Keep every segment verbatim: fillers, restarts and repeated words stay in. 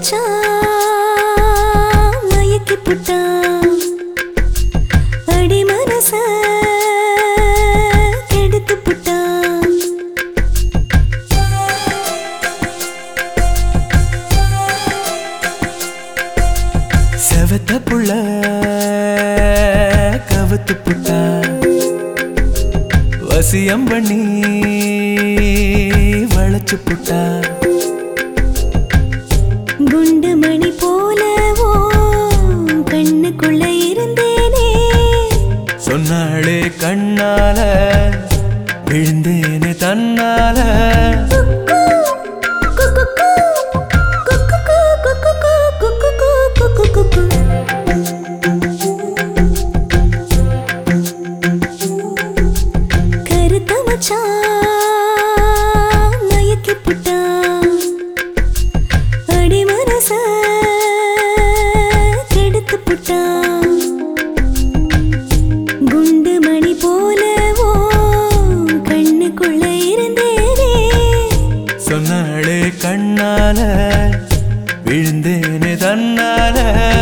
மச்சான் மயக்கி புட்டான் அடி மனச கெடுத்து புட்டான் செவத்த புள்ள கவுத்து புட்டான் வசியம் பண்ணி வளைச்சு புட்டான் குண்டு மணி போலவோ கண்ணுக்குள்ள இருந்தேனே சொன்னாளே கண்ணால விழுந்தேனே தன்னால கருத்த மச்சான் மயக்கி புட்டான் அடி மனச கெடுத்து புட்டான் குண்டு மணி போலவோ கண்ணுக்குள்ள இருந்தேனே சொன்னாளே கண்ணால விழுந்தேனே தன்னால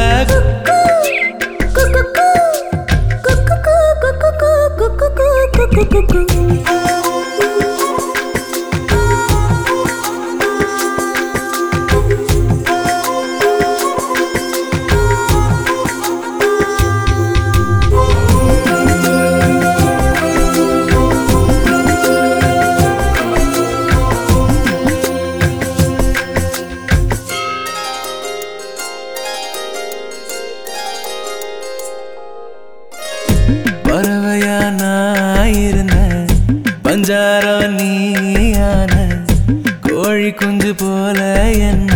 பறவையா நான் இருந்த பஞ்சாரம் நீயான கோழி குஞ்சு போல என்ன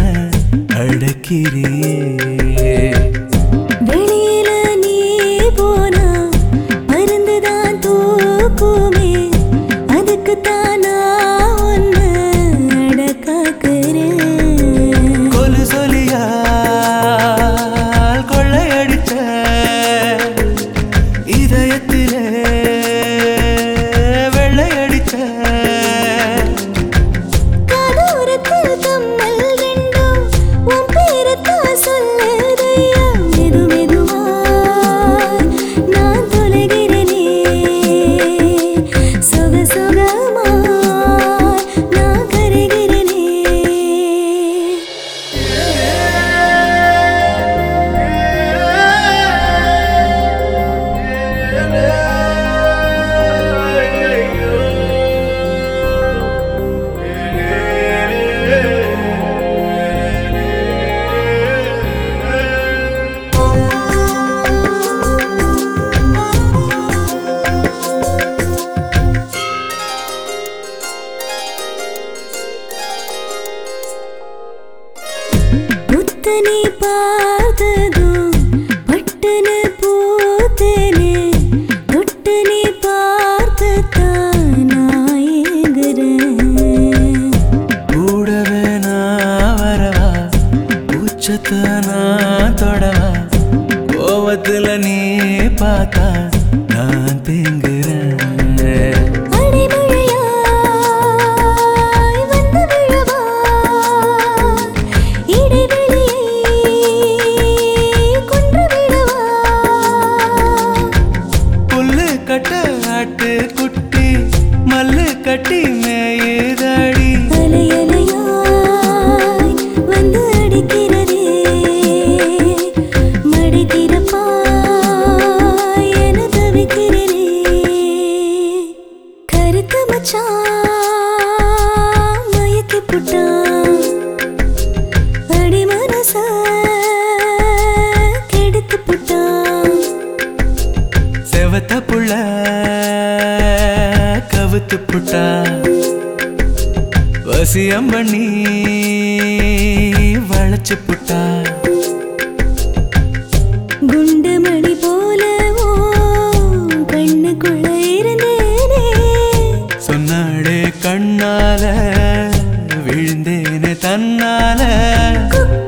அடக்கிறியே வெளியில நீ போனா மருந்துதான் தூக்குமே அதுக்கு தானா ஒன்னு அடக்காக்குறேன் கொலு சொலியால் கொள்ளையடிச்ச இதயத்திலே வெள்ளையடிச்ச காதோரத்தில் கம்மல் ரெண்டும் உன் பேரத்தான் சொல்லுதையா மெது மெதுவாய் நான் தொலைகிறேனே சுக சுகமாய் நான் கரைகிறேனே புத்தனே பார்த்ததும் பட்டுன்னு பூத்தேனே தொட்டுனே பார்த்ததான் நான் ஏங்குறேன் கூடவே நான் வரவா உச்சத்தை நான் தொடவா கோவத்துல நீ பார்த்தா நான் தேங்குறேன் அடிமழையாய் வந்து விழவா இடைவெளியை கொன்று விடவா புல்லு கட்ட ஆட்டு குட்டி மல்லு கட்டி மேயுதடி அலையலையாய் வந்து அடிக்கிறதே மடி திறப்பாய் என தவிக்கிறேனே கருத்த மச்சான் மயக்கி புட்டான் அடி மனச கெடுத்து புட்டான் செவத்த புள்ள கவுத்து புட்டா வசியம் பண்ணி வளைச்சு புட்டா குண்டு மணி போலவோ கண்ணுக்குள்ள இருந்தேனே சொன்னாடே கண்ணால விழுந்தேனே தன்னால குக்கு